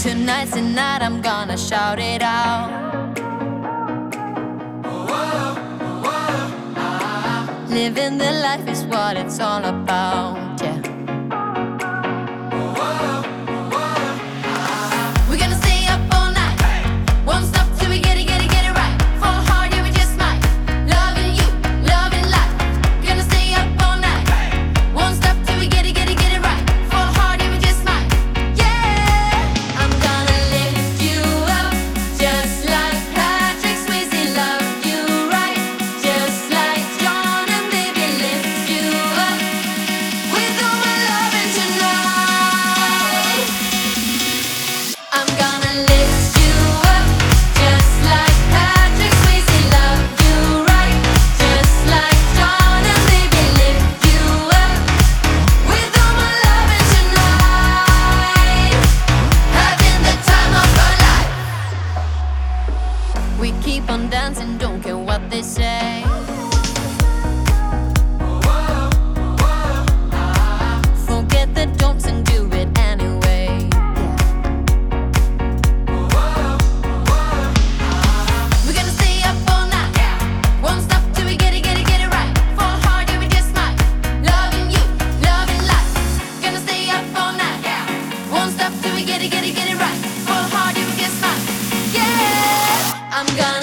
Tonight's the night, I'm gonna shout it out. Living the life is what it's all about, yeah. We're gonna stay up all night, won't stop till we get it right. Fall hard, yeah, we just might. Loving you, loving life. We're gonna stay up all night, won't stop till we get it right. Fall hard, yeah, we just might. Yeah, I'm gonna lift you up, just like Patrick Swayze loved you right, just like John and baby lift you up with all my loving tonight. I'm gonna lift you up, just like Patrick Swayze loved you right, just like John and baby lift you up with all my loving tonight. Having the time of our life. We keep on dancing, don't care what they say. Forget the don'ts and do it anyway. We're gonna stay up all night, won't stop till we get it right. Fall hard, yeah, we just might. Loving you, loving life. Gonna stay up all night, won't stop till we get it right. Fall hard, yeah, we just might. Yeah, I'm gonna